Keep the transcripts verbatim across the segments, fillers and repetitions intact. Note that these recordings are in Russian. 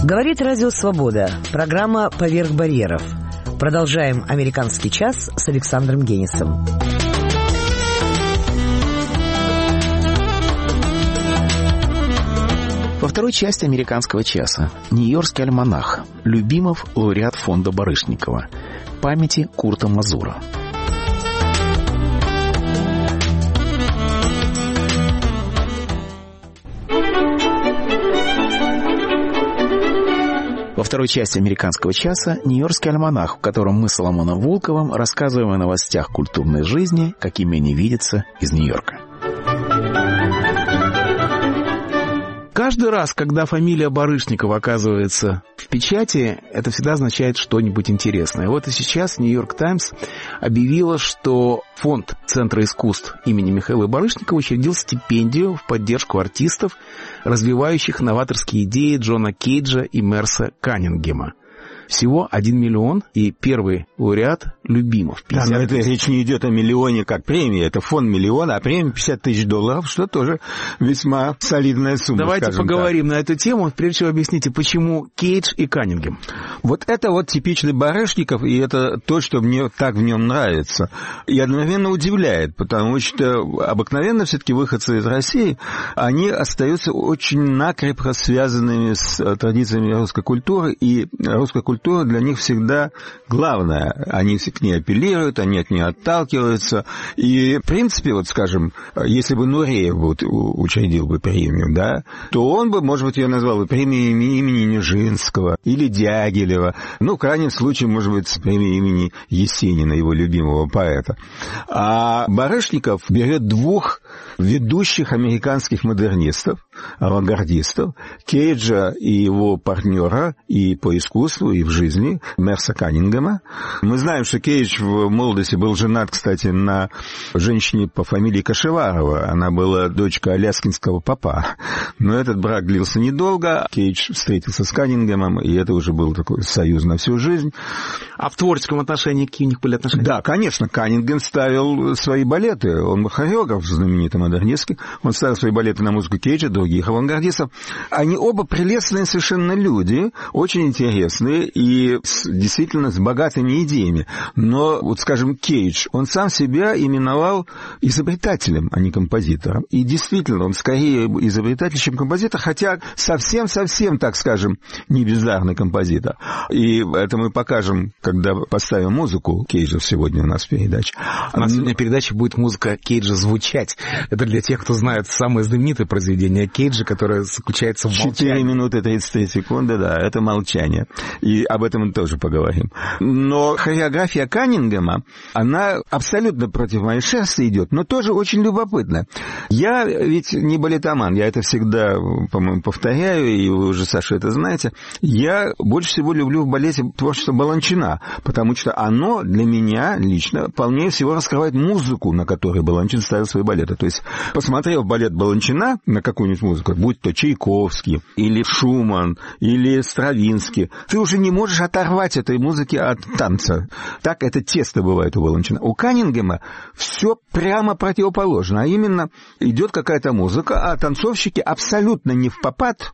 Говорит Радио Свобода. Программа «Поверх барьеров». Продолжаем «Американский час» с Александром Генисом. Во второй части «Американского часа» Нью-Йоркский альманах. Любимов, лауреат фонда Барышникова. Памяти Курта Мазура. Во второй части «Американского часа» Нью-Йоркский альманах, в котором мы с Соломоном Волковым рассказываем о новостях культурной жизни, какими они видятся из Нью-Йорка. Каждый раз, когда фамилия Барышникова оказывается в печати, это всегда означает что-нибудь интересное. Вот и сейчас «Нью-Йорк Таймс» объявила, что фонд Центра искусств имени Михаила Барышникова учредил стипендию в поддержку артистов, развивающих новаторские идеи Джона Кейджа и Мерса Каннингема. Всего один миллион, и первый лауреат Любимов. Да, но это речь не идет о миллионе как премии, это фонд миллиона, а премия пятьдесят тысяч долларов, что тоже весьма солидная сумма. Давайте поговорим так на эту тему. Прежде всего объясните, почему Кейдж и Каннингем. Вот это вот типичный Барышников, и это то, что мне так в нем нравится. И одновременно удивляет, потому что обыкновенно все-таки выходцы из России, они остаются очень накрепко связанными с традициями русской культуры, и русская культура Культура для них всегда главная. Они к ней апеллируют, они от нее отталкиваются. И, в принципе, вот, скажем, если бы Нуреев вот учредил бы премию, да, то он бы, может быть, ее назвал бы премией имени Нижинского или Дягилева. Ну, в крайнем случае, может быть, премией имени Есенина, его любимого поэта. А Барышников берет двух ведущих американских модернистов, авангардистов, Кейджа и его партнера и по искусству, и в жизни, Мерса Каннингема. Мы знаем, что Кейдж в молодости был женат, кстати, на женщине по фамилии Кашеварова. Она была дочка аляскинского попа. Но этот брак длился недолго. Кейдж встретился с Каннингемом, и это уже был такой союз на всю жизнь. А в творческом отношении какие у них были отношения? Да, конечно. Каннингем ставил свои балеты. Он был хореограф знаменитый модернистский. Он ставил свои балеты на музыку Кейджа, других авангардистов. Они оба прелестные совершенно люди, очень интересные и с, действительно с богатыми идеями. Но, вот скажем, Кейдж, он сам себя именовал изобретателем, а не композитором. И действительно, он скорее изобретатель, чем композитор, хотя совсем-совсем, так скажем, не бездарный композитор. И это мы покажем, когда поставим музыку Кейджа сегодня у нас в передаче. У нас сегодня в передаче будет музыка Кейджа звучать. Это для тех, кто знает самое знаменитое произведение Кейджа, которое заключается в молчании. четыре минуты тридцать три секунды, да, это молчание. И об этом мы тоже поговорим. Но хореография Каннингема, она абсолютно против моей шерсти идет, но тоже очень любопытна. Я ведь не балетоман, я это всегда, по-моему, повторяю, и вы уже, Саша, это знаете. Я больше всего люблю в балете творчество Баланчина, потому что оно для меня лично полнее всего раскрывает музыку, на которой Баланчин ставил свои балеты. То есть, посмотрев балет Баланчина на какую-нибудь музыку, будь то Чайковский, или Шуман, или Стравинский, ты уже не можешь оторвать этой музыки от танца. Так это тесто бывает у Баланчина. У Каннингема все прямо противоположно, а именно идет какая-то музыка, а танцовщики абсолютно не впопад,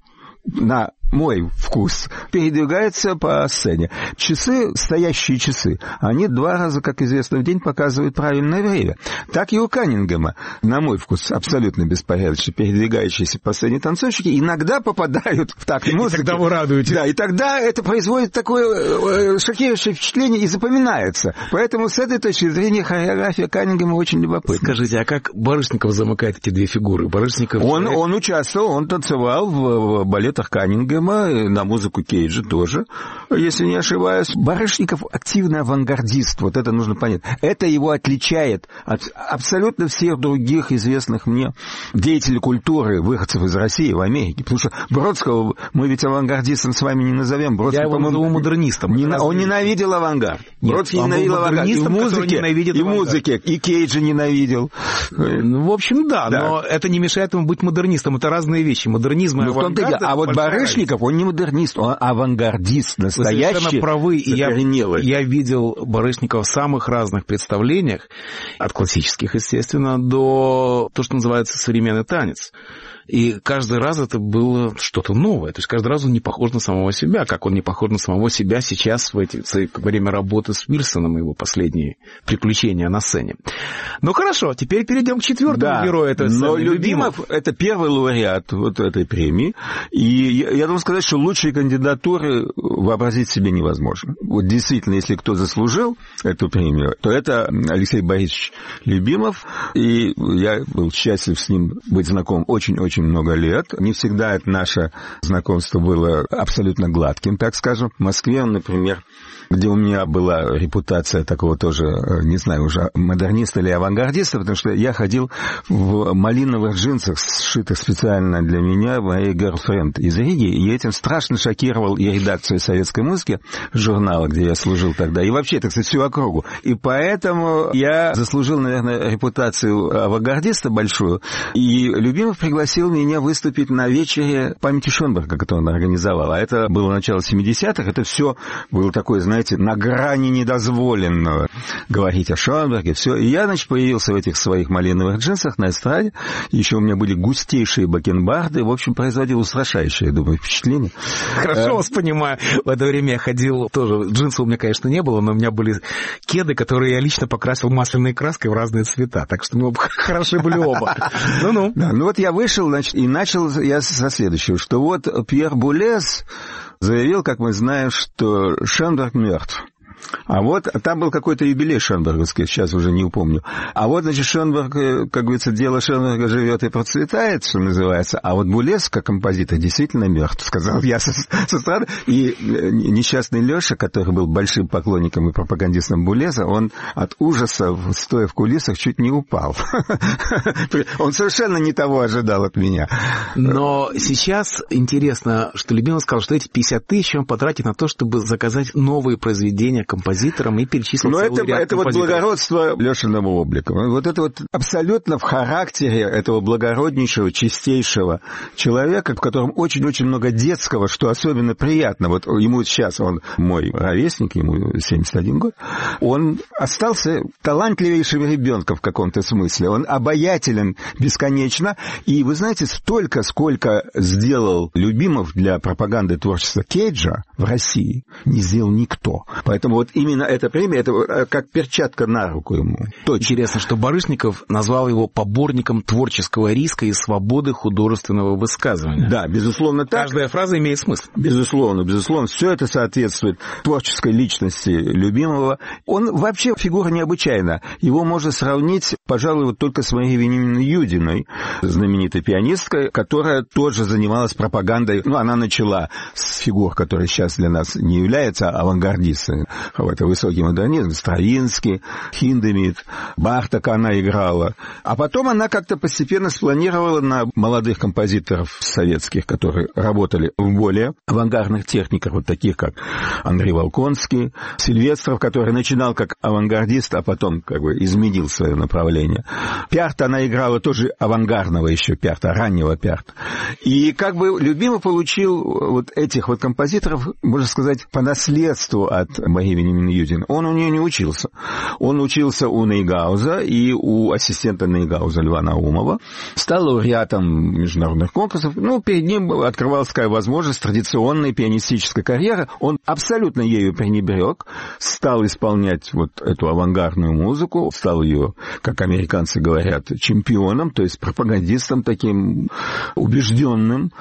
на мой вкус, передвигается по сцене. Часы, стоящие часы, они два раза, как известно, в день показывают правильное время. Так и у Каннингема, на мой вкус, абсолютно беспорядочно передвигающиеся по сцене танцовщики иногда попадают в такт музыки. И тогда вы радуетесь. Да, и тогда это производит такое шокирующее впечатление и запоминается. Поэтому с этой точки зрения хореография Каннингема очень любопытна. Скажите, а как Барышников замыкает эти две фигуры? Барышников... Он, он участвовал, он танцевал в, в балетах Каннингема, на музыку Кейджа тоже, если не ошибаюсь. Барышников активный авангардист, вот это нужно понять. Это его отличает от абсолютно всех других известных мне деятелей культуры, выходцев из России в Америке. Потому что Бродского мы ведь авангардистом с вами не назовем. Бродский, я его назову модернистом. Не, он ненавидел авангард. Нет, Бродский ненавидел авангард. И в музыке, и в музыке, и Кейджа ненавидел. Ну, в общем, да, да, но это не мешает ему быть модернистом. Это разные вещи. Модернизм и ну, авангард. А вот Барышников, он не модернист, он авангардист, настоящий. Вы совершенно правы. И я, я видел Барышникова в самых разных представлениях, от классических, естественно, до того, что называется современный танец. И каждый раз это было что-то новое. То есть каждый раз он не похож на самого себя, как он не похож на самого себя сейчас в эти, во время работы с Вильсоном и его последние приключения на сцене. Ну хорошо, теперь перейдем к четвертому да, герою этой сцены. Но Любимов, Любимов это первый лауреат вот этой премии. И я, я должен сказать, что лучшие кандидатуры вообразить себе невозможно. Вот действительно, если кто заслужил эту премию, то это Алексей Борисович Любимов. И я был счастлив с ним быть знаком очень-очень много лет. Не всегда это наше знакомство было абсолютно гладким, так скажем. В Москве он, например, где у меня была репутация такого тоже, не знаю, уже модерниста или авангардиста, потому что я ходил в малиновых джинсах, сшитых специально для меня, моей girlfriend из Риги, и этим страшно шокировал и редакцию советской музыки, журнала, где я служил тогда, и вообще, так сказать, всю округу. И поэтому я заслужил, наверное, репутацию авангардиста большую, и Любимов пригласил меня выступить на вечере памяти Шонберга, которую он организовал. А это было начало семидесятых, это все было такое, знаете, на грани недозволенного говорить о Шонберге, все. И я, значит, появился в этих своих малиновых джинсах на эстраде, еще у меня были густейшие бакенбарды, в общем, производил устрашающее, я думаю, впечатление. Хорошо вас понимаю. В это время я ходил тоже, джинсов у меня, конечно, не было, но у меня были кеды, которые я лично покрасил масляной краской в разные цвета, так что мы хороши были оба. Ну-ну. Да, ну вот я вышел, значит, и начал я со следующего, что вот Пьер Булез заявил, как мы знаем, что Шонберг мертв. А вот там был какой-то юбилей шонберговский, сейчас уже не упомню. А вот, значит, Шонберг, как говорится, дело Шонберга живет и процветает, что называется. А вот Булез, как композитор, действительно мертв, сказал я со, со стороны. И несчастный Леша, который был большим поклонником и пропагандистом Булеза, он от ужаса, стоя в кулисах, чуть не упал. Он совершенно не того ожидал от меня. Но сейчас интересно, что Любимов сказал, что эти пятьдесят тысяч он потратит на то, чтобы заказать новые произведения композитором и перечислил целый это, ряд это вот благородство Лешиного облика. Вот это вот абсолютно в характере этого благороднейшего, чистейшего человека, в котором очень-очень много детского, что особенно приятно. Вот ему сейчас, он мой ровесник, ему семьдесят один год, он остался талантливейшим ребенком в каком-то смысле. Он обаятелен бесконечно. И вы знаете, столько, сколько сделал Любимов для пропаганды творчества Кейджа в России, не сделал никто. Поэтому вот именно эта премия, это как перчатка на руку ему. Точно. Интересно, что Барышников назвал его поборником творческого риска и свободы художественного высказывания. Да, безусловно так. Каждая фраза имеет смысл. Безусловно, безусловно. Все это соответствует творческой личности Любимова. Он вообще фигура необычайная. Его можно сравнить, пожалуй, вот только с Марией Вениаминовной Юдиной, знаменитой пианисткой, которая тоже занималась пропагандой. Ну, она начала с фигур, которые сейчас для нас не являются авангардистами. Это высокий модернизм, Стравинский, Хиндемит, Барток она играла. А потом она как-то постепенно спланировала на молодых композиторов советских, которые работали в более авангардных техниках, вот таких как Андрей Волконский, Сильвестров, который начинал как авангардист, а потом как бы изменил свое направление. Пиарта она играла тоже авангардного еще Пиарта, раннего Пиарта. И как бы Любимов получил вот этих вот композиторов, можно сказать, по наследству от Марии Вениаминовны Юдиной. Он у нее не учился. Он учился у Нейгауза и у ассистента Нейгауза Льва Наумова. Стал лауреатом международных конкурсов. Ну, перед ним открывалась такая возможность традиционной пианистической карьеры. Он абсолютно ею пренебрег. Стал исполнять вот эту авангардную музыку. Стал ее, как американцы говорят, чемпионом, то есть пропагандистом таким убежденным.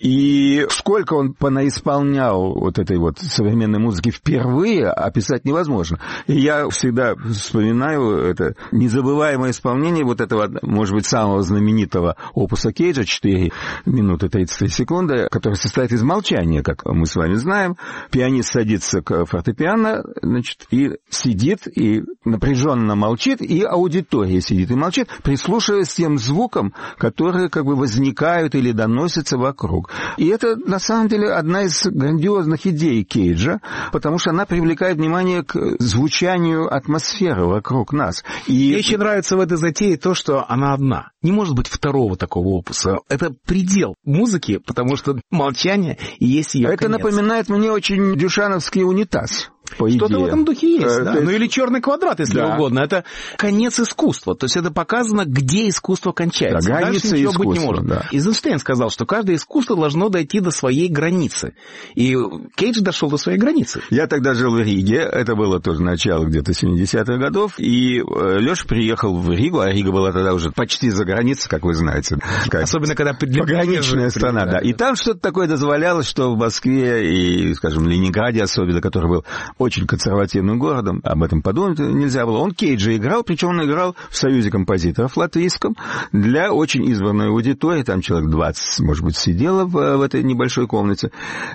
И сколько он понаисполнял вот этой вот современной музыки впервые, описать невозможно. И я всегда вспоминаю это незабываемое исполнение вот этого, может быть, самого знаменитого опуса Кейджа, четыре минуты тридцать три секунды, который состоит из молчания, как мы с вами знаем. Пианист садится к фортепиано, значит, и сидит, и напряженно молчит, и аудитория сидит и молчит, прислушиваясь к тем звукам, которые как бы возникают или доносятся вокруг. И это, на самом деле, одна из грандиозных идей Кейджа, потому что она привлекает внимание к звучанию атмосферы вокруг нас. И... Мне еще нравится в этой затее то, что она одна. Не может быть второго такого опуса. Это предел музыки, потому что молчание и есть ее Это конец. Напоминает мне очень дюшановский унитаз. по Что-то идее. в этом духе есть, э, да. есть... Ну или черный квадрат, если да. угодно. Это конец искусства. То есть это показано, где искусство кончается. Да, граница Дальше ничего искусства, быть не может. да. Эйзенштейн сказал, что каждое искусство должно дойти до своей границы. И Кейдж дошел до своей границы. Я тогда жил в Риге, это было тоже начало где-то семидесятых годов, и Леша приехал в Ригу, а Рига была тогда уже почти за границей, как вы знаете. Особенно, когда пограничная страна, да. И там что-то такое дозволялось, что в Москве и, скажем, Ленинграде особенно, который был очень консервативным городом, об этом подумать нельзя было. Он Кейджа играл, причем он играл в Союзе композиторов латвийском для очень избранной аудитории, там человек двадцать, может быть, сидело в, в этой небольшой комнате.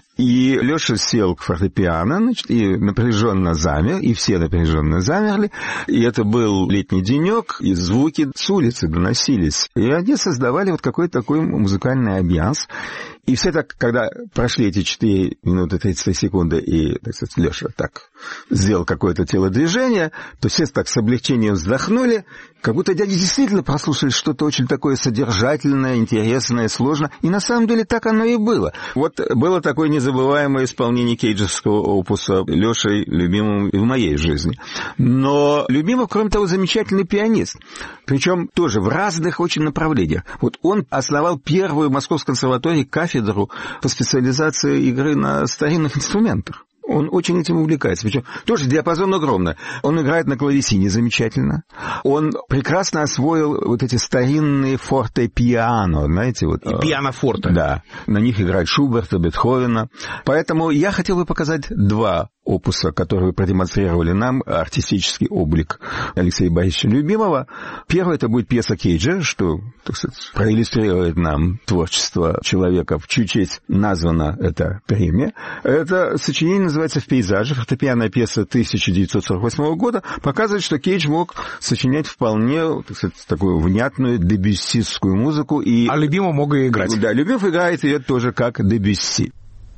И Леша сел к фортепиано, значит, и напряженно замер, и все напряженно замерли. И это был летний денек, и звуки с улицы доносились. И они создавали вот какой-то такой музыкальный амбианс. И все так, когда прошли эти четыре минуты тридцать секунды, и, так сказать, Леша так сделал какое-то телодвижение, то все так с облегчением вздохнули, как будто дяди действительно прослушали что-то очень такое содержательное, интересное, сложное. И на самом деле так оно и было. Вот было такое незабываемое исполнение кейджевского опуса Лешей, любимым в моей жизни. Но Любимов, кроме того, замечательный пианист. Причем тоже в разных очень направлениях. Вот он основал первую в Московской консерватории кафедру по специализации игры на старинных инструментах. Он очень этим увлекается. Причем тоже диапазон огромный. Он играет на клавесине замечательно. Он прекрасно освоил вот эти старинные форте-пиано, знаете, вот. И пиано-форте. Да. На них играет Шуберта, Бетховена. Поэтому я хотел бы показать два опуса, которые продемонстрировали нам артистический облик Алексея Борисовича Любимова. Первое — это будет пьеса Кейджа, что, так сказать, проиллюстрирует нам творчество человека, в чью честь названа эта премия. Это сочинение называется «В пейзаже», фортепианная пьеса тысяча девятьсот сорок восьмого года, показывает, что Кейдж мог сочинять вполне, так сказать, такую внятную дебюссистскую музыку. И... А Любимов мог и играть. Да, Любимов играет ее тоже как Дебюсси.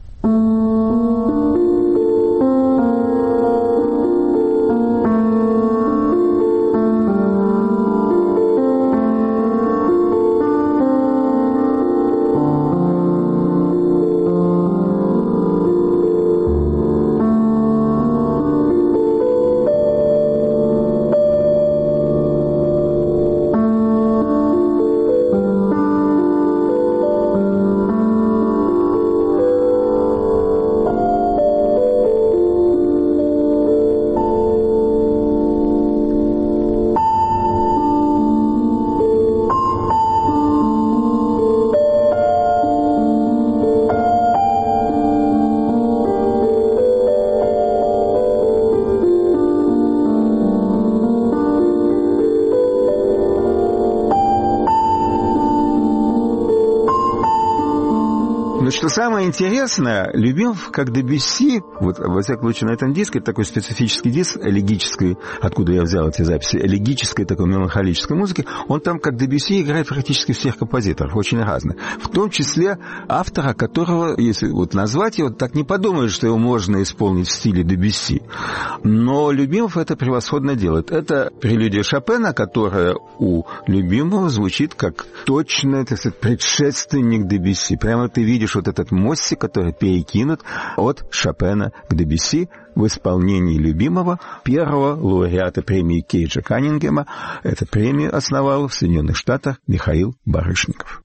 Что самое интересное, Любимов, как Дебюсси, вот, во всяком случае, на этом диске, такой специфический диск, элегический, откуда я взял эти записи, элегической такой меланхолической музыки, он там, как Дебюсси, играет практически всех композиторов, очень разных. В том числе автора, которого, если вот назвать его, так не подумаешь, что его можно исполнить в стиле Дебюсси. Но Любимов это превосходно делает. Это прелюдия Шопена, которая у Любимова звучит как точный, так сказать, предшественник Дебюсси. Прямо ты видишь вот этот мостик, который перекинут от Шопена к Дебюсси в исполнении Любимова, первого лауреата премии Кейджа Каннингема. Эту премию основал в Соединенных Штатах Михаил Барышников.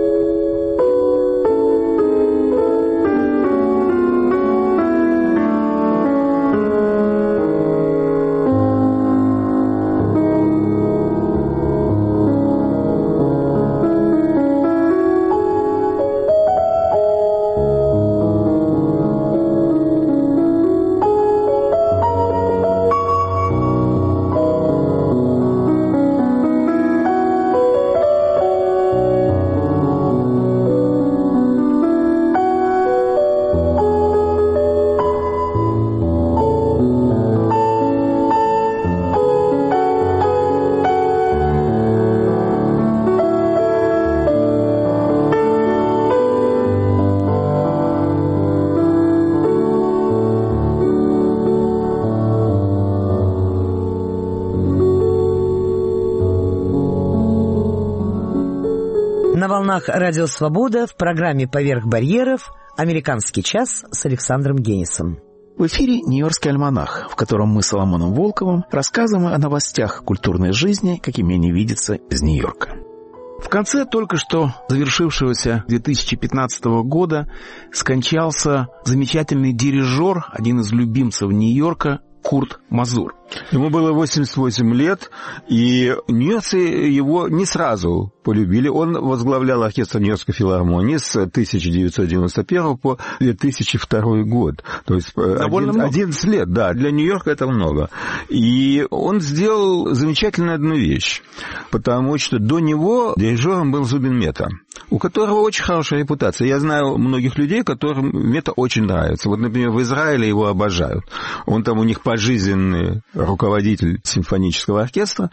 На волнах «Радио Свобода» в программе «Поверх барьеров» «Американский час» с Александром Генисом. В эфире «Нью-Йоркский альманах», в котором мы с Соломоном Волковым рассказываем о новостях культурной жизни, какими они видятся из Нью-Йорка. В конце только что завершившегося две тысячи пятнадцатого года скончался замечательный дирижер, один из любимцев Нью-Йорка, Курт Мазур. Ему было восемьдесят восемь лет, и нью-йоркцы его не сразу полюбили. Он возглавлял оркестр Нью-Йоркской филармонии с тысяча девятьсот девяносто первого по две тысячи второй год. То есть один, одиннадцать лет, да, для Нью-Йорка это много. И он сделал замечательную одну вещь, потому что до него дирижером был Зубин Мета, у которого очень хорошая репутация. Я знаю многих людей, которым Мета очень нравится. Вот, например, в Израиле его обожают. Он там у них пожизненный руководитель симфонического оркестра.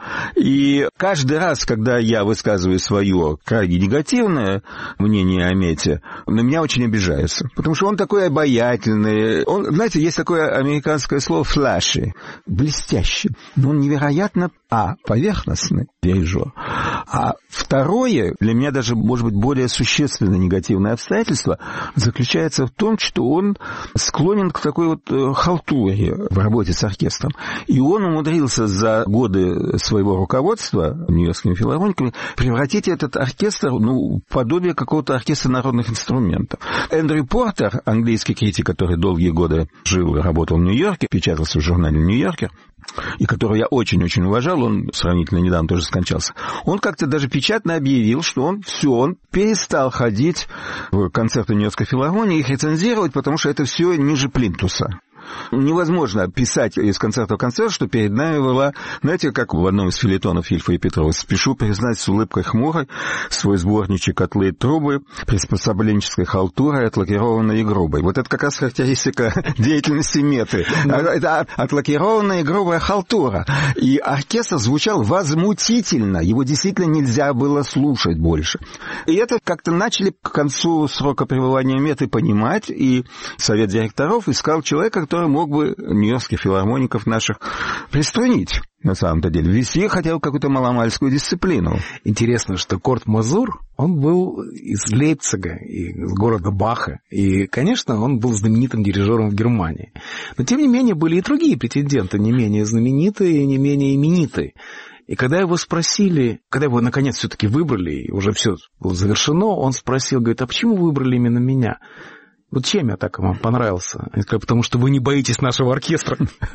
И каждый раз, когда я высказываю свое крайне негативное мнение о Мете, на меня очень обижаются. Потому что он такой обаятельный. Он, знаете, есть такое американское слово «флаши», блестящий. Но он невероятно, а, поверхностный дирижер. А второе, для меня даже, может быть, более существенное негативное обстоятельство заключается в том, что он склонен к такой вот халтуре в работе с оркестром. И он умудрился за годы своего руководства Нью-Йоркскими филармониками превратить этот оркестр, ну, в подобие какого-то оркестра народных инструментов. Эндрю Портер, английский критик, который долгие годы жил и работал в Нью-Йорке, печатался в журнале «Нью-Йоркер», и которого я очень-очень уважал, он сравнительно недавно тоже скончался, он как-то даже печатно объявил, что он все, он перестал ходить в концерты Нью-Йоркской филармонии и их рецензировать, потому что это все ниже плинтуса. Невозможно писать из концерта в концерт, что перед нами была, знаете, как в одном из фельетонов Ильфа и Петрова: «Спешу признать с улыбкой хмурой свой сборничек «Котлы и трубы», приспособленческой халтурой, отлакированной и грубой». Вот это как раз характеристика деятельности Меты. Это отлакированная и грубая халтура. И оркестр звучал возмутительно. Его действительно нельзя было слушать больше. И это как-то начали к концу срока пребывания Меты понимать, и совет директоров искал человека, который мог бы нью-йоркских филармоников наших приструнить, на самом-то деле, ввести хотя бы какую-то маломальскую дисциплину. Интересно, что Курт Мазур, он был из Лейпцига, из города Баха, и, конечно, он был знаменитым дирижером в Германии. Но, тем не менее, были и другие претенденты, не менее знаменитые и не менее именитые. И когда его спросили, когда его, наконец, все-таки выбрали, и уже все было завершено, он спросил, говорит, а почему выбрали именно меня? Вот чем я так вам понравился? Они сказали, потому что вы не боитесь нашего оркестра.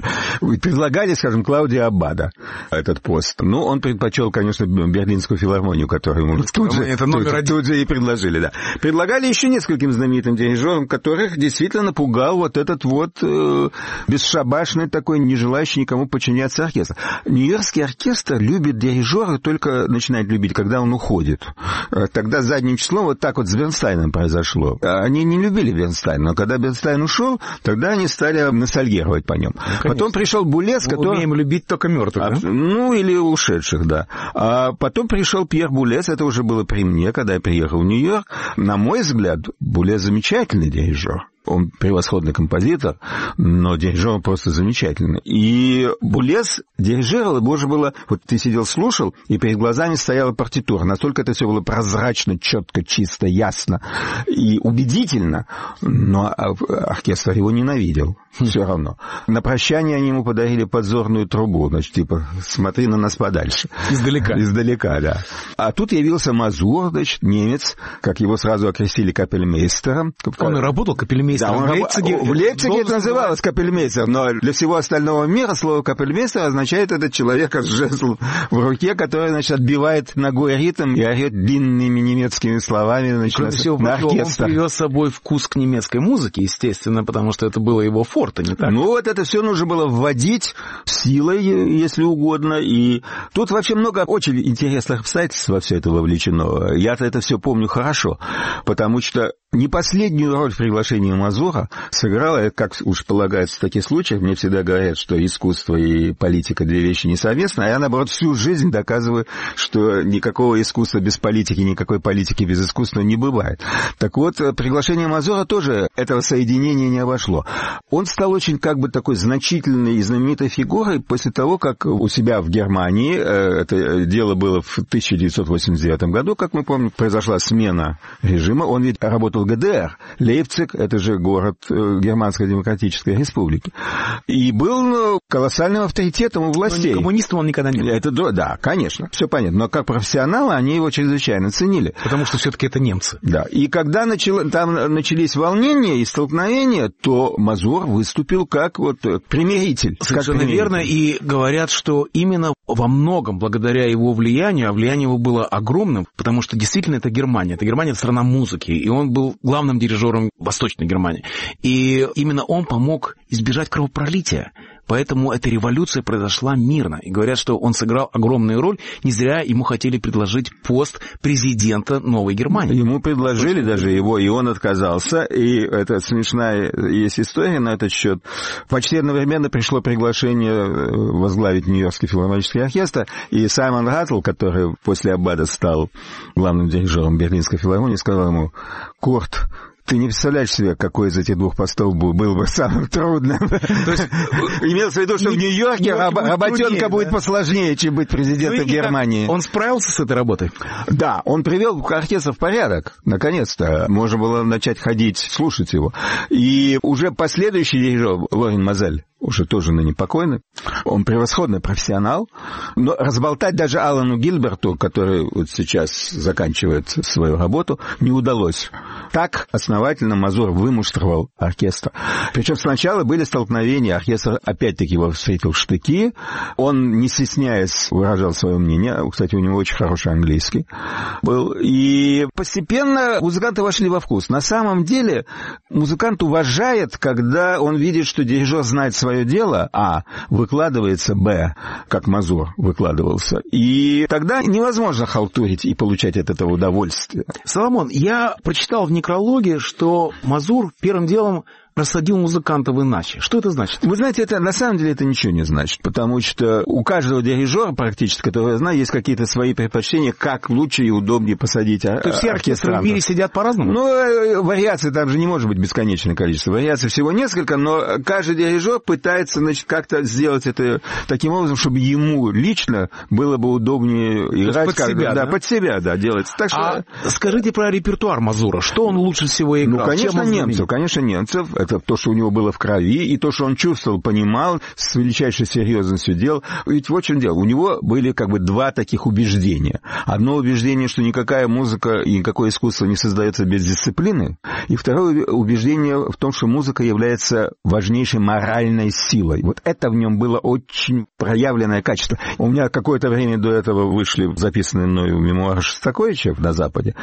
Вы предлагали, скажем, Клаудио Аббадо этот пост. Ну, он предпочел, конечно, Берлинскую филармонию, которую ему тут же, это номер тут, один. Тут же и предложили, да. Предлагали еще нескольким знаменитым дирижерам, которых действительно напугал вот этот вот э, бесшабашный такой, не желающий никому подчиняться оркестр. Нью-Йоркский оркестр любит дирижера, только начинает любить, когда он уходит. Тогда задним числом вот так вот с Бернстайном произошло. Они не любили Бернстайн. Но когда Бернстайн ушел, тогда они стали ностальгировать по нем. Ну, потом пришел Булес, который... Мы умеем любить только мертвых, а, да? Ну, или ушедших, да. А потом пришел Пьер Булес, это уже было при мне, когда я приехал в Нью-Йорк. На мой взгляд, Булес замечательный дирижер. Он превосходный композитор, но дирижер просто замечательный. И Булес дирижировал, и можно было... Вот ты сидел, слушал, и перед глазами стояла партитура. Настолько это все было прозрачно, четко, чисто, ясно и убедительно. Но оркестр его ненавидел. Все равно. На прощание они ему подарили подзорную трубу. Значит, типа, смотри на нас подальше. Издалека. Издалека, да. А тут явился Мазур, значит, немец, как его сразу окрестили капельмейстером. Он и работал капельмейстером. Да, он в Лейпциге, в Лейпциге это называлось капельмейстер, но для всего остального мира слово капельмейстер означает этот человек с жезлом в руке, который, значит, отбивает ногой ритм и орет длинными немецкими словами, значит, Кроме на, всего, на оркестр. Он привез с собой вкус к немецкой музыке, естественно, потому что это было его форте, не так? Ну, вот это все нужно было вводить силой, если угодно, и тут вообще много очень интересных обстоятельств во все это вовлечено. Я-то это все помню хорошо, потому что не последнюю роль в приглашении Мазура сыграла, как уж полагается в таких случаях, мне всегда говорят, что искусство и политика две вещи несовместны, а я, наоборот, всю жизнь доказываю, что никакого искусства без политики, никакой политики без искусства не бывает. Так вот, приглашение Мазура тоже этого соединения не обошло. Он стал очень как бы такой значительной и знаменитой фигурой после того, как у себя в Германии, это дело было в тысяча девятьсот восемьдесят девятом году, как мы помним, произошла смена режима, он ведь работал ЛГДР. Лейпциг — это же город Германской Демократической Республики. И был колоссальным авторитетом у властей. Но коммунистом он никогда не был. Это, да, конечно, все понятно. Но как профессионалы они его чрезвычайно ценили. Потому что все-таки это немцы. Да. И когда начало, там начались волнения и столкновения, то Мазур выступил как вот примиритель. Совершенно как примиритель. Верно. И говорят, что именно во многом благодаря его влиянию, а влияние его было огромным, потому что действительно это Германия. Это Германия — страна музыки. И он был главным дирижером Восточной Германии. И именно он помог избежать кровопролития. Поэтому эта революция произошла мирно. И говорят, что он сыграл огромную роль. Не зря ему хотели предложить пост президента Новой Германии. Ему предложили даже его, и он отказался. И это смешная есть история на этот счет. Почти одновременно пришло приглашение возглавить Нью-Йоркский филармонический оркестр. И Саймон Раттл, который после Аббада стал главным дирижером Берлинской филармонии, сказал ему: «Курт, ты не представляешь себе, какой из этих двух постов был, был бы самым трудным». То есть имелось в виду, что в Нью-Йорке работенка будет посложнее, чем быть президентом Германии. Он справился с этой работой? Да, он привел оркестр в порядок, наконец-то. Можно было начать ходить, слушать его. И уже последующий дирижер, Лорен Мозель, уже тоже ныне покойный, он превосходный профессионал, но разболтать даже Алану Гильберту, который вот сейчас заканчивает свою работу, не удалось. Так основательно Мазур вымуштровал оркестр. Причем сначала были столкновения, оркестр опять-таки его встретил в штыки, он, не стесняясь, выражал свое мнение, кстати, у него очень хороший английский был, и постепенно музыканты вошли во вкус. На самом деле музыкант уважает, когда он видит, что дирижер знает свое дело, а, выкладывается, б, как Мазур выкладывался. И тогда невозможно халтурить и получать от этого удовольствие. Соломон, я прочитал в некрологе, что Мазур первым делом рассадил музыкантов иначе. Что это значит? Вы знаете, это на самом деле это ничего не значит, потому что у каждого дирижера, практически, которого я знаю, есть какие-то свои предпочтения, как лучше и удобнее посадить оркестрантов. То есть все оркестры в мире сидят по-разному? Ну, вариаций там же не может быть бесконечное количество. Вариаций всего несколько, но каждый дирижер пытается, значит, как-то сделать это таким образом, чтобы ему лично было бы удобнее играть. Под себя, да, да? Под себя, да, делать. Так что... А скажите про репертуар Мазура. Что он лучше всего играл? Ну, конечно, немцев, конечно, немцев. Это то, что у него было в крови, и то, что он чувствовал, понимал, с величайшей серьезностью делал. Ведь вот в чем дело. У него были как бы два таких убеждения. Одно убеждение, что никакая музыка и никакое искусство не создается без дисциплины. И второе убеждение в том, что музыка является важнейшей моральной силой. Вот это в нем было очень проявленное качество. У меня какое-то время до этого вышли записанные мною мемуары Шостаковича на Западе.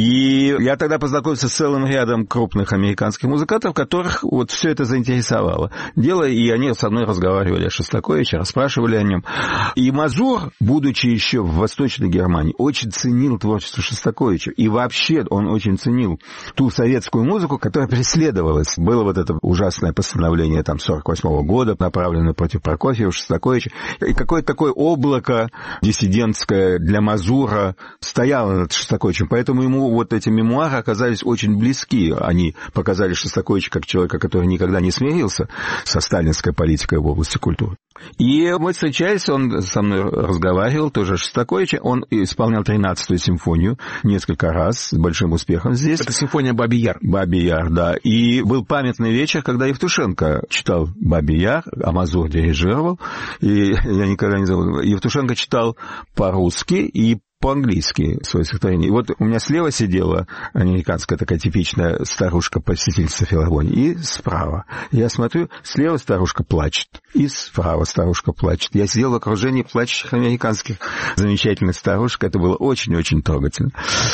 И я тогда познакомился с целым рядом крупных американских музыкантов, которых вот все это заинтересовало. Дело, и они со мной разговаривали о Шостаковиче, расспрашивали о нем. И Мазур, будучи еще в Восточной Германии, очень ценил творчество Шостаковича. И вообще он очень ценил ту советскую музыку, которая преследовалась. Было вот это ужасное постановление там сорок восьмого года, направленное против Прокофьева, Шостаковича. И какое-то такое облако диссидентское для Мазура стояло над Шостаковичем. Поэтому ему вот эти мемуары оказались очень близки. Они показали Шостаковича как человека, который никогда не смирился со сталинской политикой в области культуры. И мы встречались, он со мной разговаривал, тоже Шостакович, он исполнял тринадцатую симфонию несколько раз с большим успехом здесь. Это симфония «Бабий Яр». «Бабий Яр», да. И был памятный вечер, когда Евтушенко читал «Бабий Яр», а Мазур дирижировал, и я никогда не забуду. Евтушенко читал по-русски и по-английски свое стихотворение. И вот у меня слева сидела американская такая типичная старушка-посетительница филармонии, и справа. Я смотрю, слева старушка плачет, и справа старушка плачет. Я сидел в окружении плачущих американских замечательных старушек. Это было очень-очень трогательно.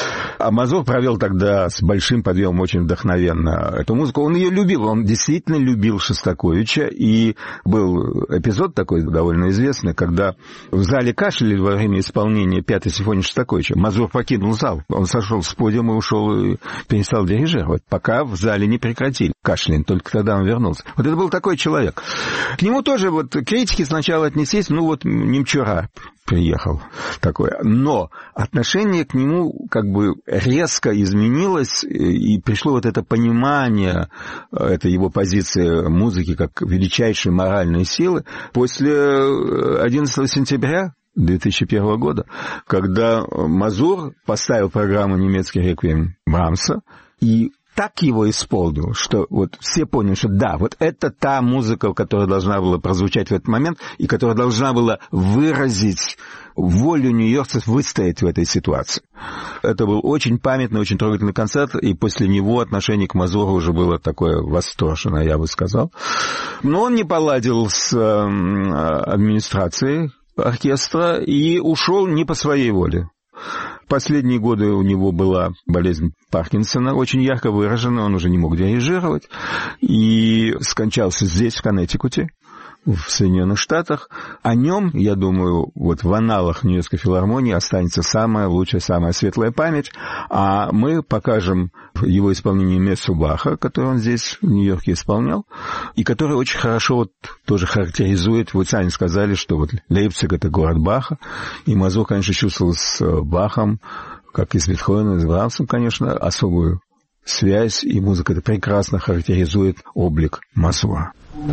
А Мазур провел тогда с большим подъемом очень вдохновенно эту музыку. Он ее любил, он действительно любил Шостаковича. И был эпизод такой довольно известный, когда в зале кашляли во время исполнения пятой симфонии Шостаковича. Мазур покинул зал. Он сошел с подиума и ушел и перестал дирижировать, пока в зале не прекратили кашлянь. Только тогда он вернулся. Вот это был такой человек. К нему тоже вот критики сначала отнеслись, ну вот немчура приехал такое. Но отношение к нему как бы резко изменилось, и пришло вот это понимание, это его позиции музыки как величайшей моральной силы после одиннадцатого сентября две тысячи первого года, когда Мазур поставил программу «Немецкий реквием» Брамса, и так его исполнил, что вот все поняли, что да, вот это та музыка, которая должна была прозвучать в этот момент и которая должна была выразить волю нью-йоркцев выстоять в этой ситуации. Это был очень памятный, очень трогательный концерт, и после него отношение к Мазуру уже было такое восторженное, я бы сказал. Но он не поладил с администрацией оркестра и ушел не по своей воле. Последние годы у него была болезнь Паркинсона, очень ярко выражена, он уже не мог дирижировать, и скончался здесь, в Коннектикуте, в Соединенных Штатах. О нем, я думаю, вот в аналах Нью-Йоркской филармонии останется самая лучшая, самая светлая память, а мы покажем его исполнение мессу Баха, которое он здесь, в Нью-Йорке, исполнял, и который очень хорошо вот тоже характеризует, вы сами сказали, что вот Лейпциг — это город Баха, и Мазур, конечно, чувствовал с Бахом, как и с Бетховеном, и с Брамсом, конечно, особую связь, и музыка это прекрасно характеризует облик Мазура.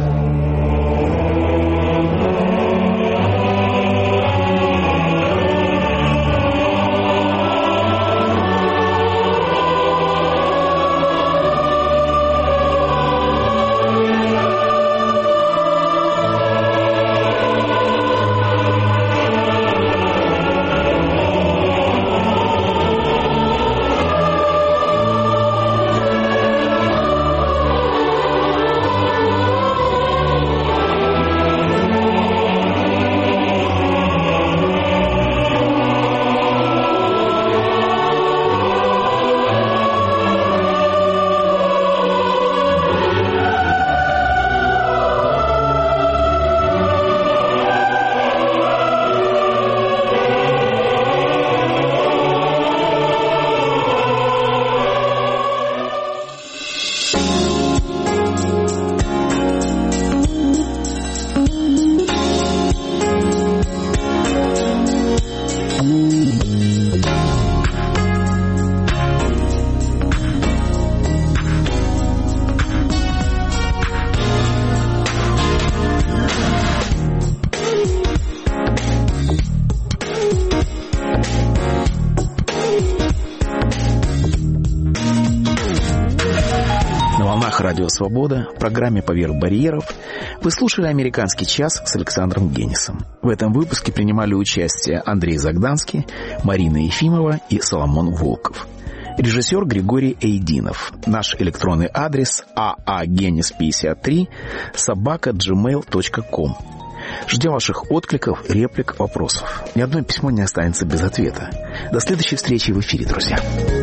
Радио Свобода, в программе «Поверх барьеров» вы слушали «Американский час» с Александром Генисом. В этом выпуске принимали участие Андрей Загданский, Марина Ефимова и Соломон Волков. Режиссер Григорий Эйдинов. Наш электронный адрес а а генис пятьдесят три собака джи мейл точка ком. Ждем ваших откликов, реплик, вопросов. Ни одно письмо не останется без ответа. До следующей встречи в эфире, друзья.